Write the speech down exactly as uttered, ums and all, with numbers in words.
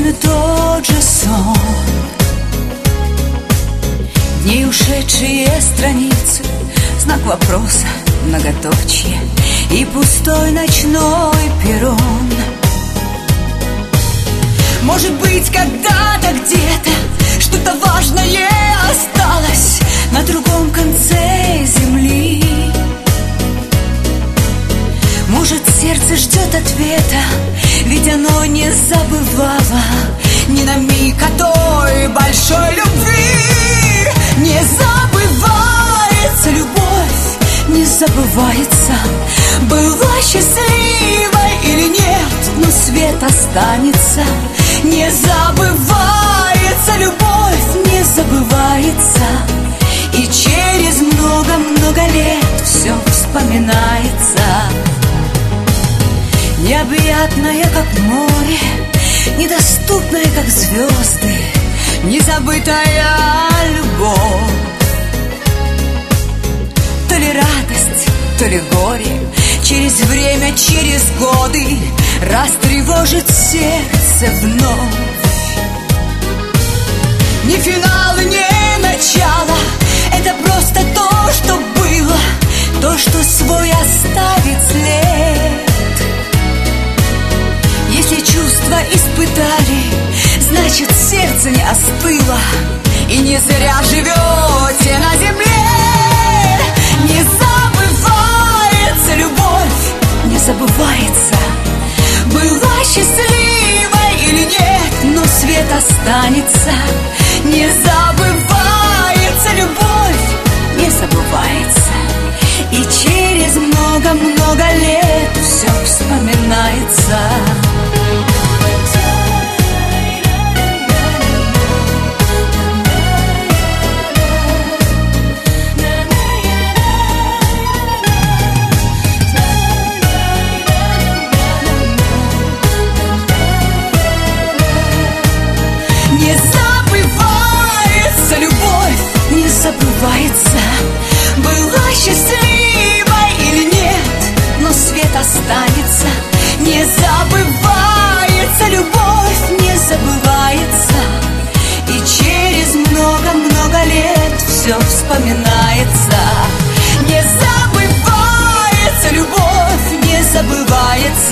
и тот же сон. Дни ушедшие страницы, знак вопроса, многоточие и пустой ночной перрон. Может быть, когда-то где-то что-то важное осталось на другом конце земли. Может, сердце ждет ответа, ведь оно не забывало ни на миг о той большой любви. Не забывается любовь, не забывается. Была счастливой или нет, но свет останется. Не забывается любовь, не забывается. И через много-много лет все вспоминается. Необъятное, как море, недоступное, как звезды, незабытая любовь. То ли радость, то ли горе, через время, через годы растревожит сердце вновь. Ни финал, ни начало, это просто то, что было, то, что свой оставит след. Если чувства испытали, значит, сердце не остыло, и не зря живете на земле. Не забывается любовь, не забывается. Была счастливой или нет, но свет останется. Не забывается любовь, не забывается. И через много-много лет все вспоминается. Не забывается любовь, не забывается. Была счастливой или нет, но свет останется. Не забывается любовь, не забывается. И через много-много лет все вспоминается. Не забывается любовь, не забывается.